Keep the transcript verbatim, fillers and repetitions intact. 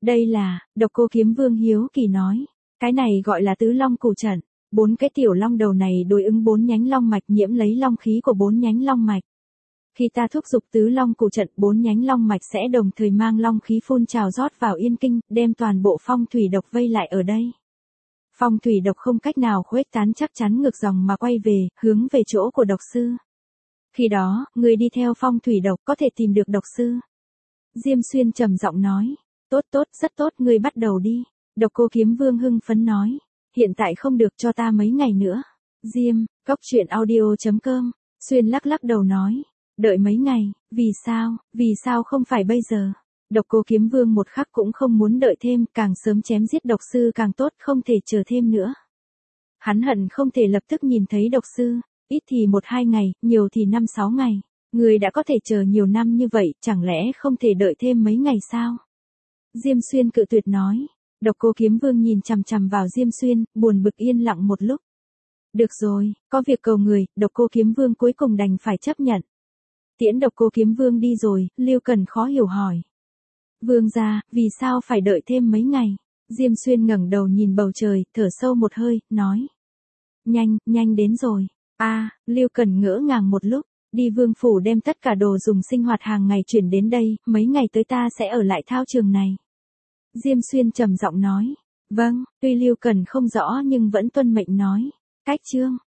Đây là, Độc Cô Kiếm Vương hiếu kỳ nói. Cái này gọi là tứ long cửu trận. Bốn cái tiểu long đầu này đối ứng bốn nhánh long mạch nhiễm lấy long khí của bốn nhánh long mạch. Khi ta thúc giục tứ long cửu trận, bốn nhánh long mạch sẽ đồng thời mang long khí phun trào rót vào yên kinh, đem toàn bộ phong thủy độc vây lại ở đây. Phong thủy độc không cách nào khuếch tán, chắc chắn ngược dòng mà quay về, hướng về chỗ của độc sư. Khi đó, người đi theo phong thủy độc có thể tìm được độc sư. Diêm Xuyên trầm giọng nói. Tốt tốt, rất tốt, ngươi bắt đầu đi. Độc Cô Kiếm Vương hưng phấn nói. Hiện tại không được, cho ta mấy ngày nữa. Diêm, cốc truyện audio chấm com. Xuyên lắc lắc đầu nói. Đợi mấy ngày, vì sao, vì sao không phải bây giờ? Độc Cô Kiếm Vương một khắc cũng không muốn đợi thêm, càng sớm chém giết độc sư càng tốt, không thể chờ thêm nữa. Hắn hận không thể lập tức nhìn thấy độc sư, ít thì một hai ngày, nhiều thì năm sáu ngày. Người đã có thể chờ nhiều năm như vậy, chẳng lẽ không thể đợi thêm mấy ngày sao? Diêm Xuyên cự tuyệt nói. Độc Cô Kiếm Vương nhìn chằm chằm vào Diêm Xuyên, buồn bực yên lặng một lúc. Được rồi, có việc cầu người, Độc Cô Kiếm Vương cuối cùng đành phải chấp nhận. Tiễn Độc Cô Kiếm Vương đi rồi, Lưu Cần khó hiểu hỏi. Vương gia, vì sao phải đợi thêm mấy ngày? Diêm Xuyên ngẩng đầu nhìn bầu trời, thở sâu một hơi, nói. Nhanh, nhanh đến rồi. A, à, Lưu Cần ngỡ ngàng một lúc. Đi Vương phủ đem tất cả đồ dùng sinh hoạt hàng ngày chuyển đến đây, mấy ngày tới ta sẽ ở lại thao trường này. Diêm Xuyên trầm giọng nói. Vâng, tuy Lưu Cần không rõ nhưng vẫn tuân mệnh nói. Cách chương.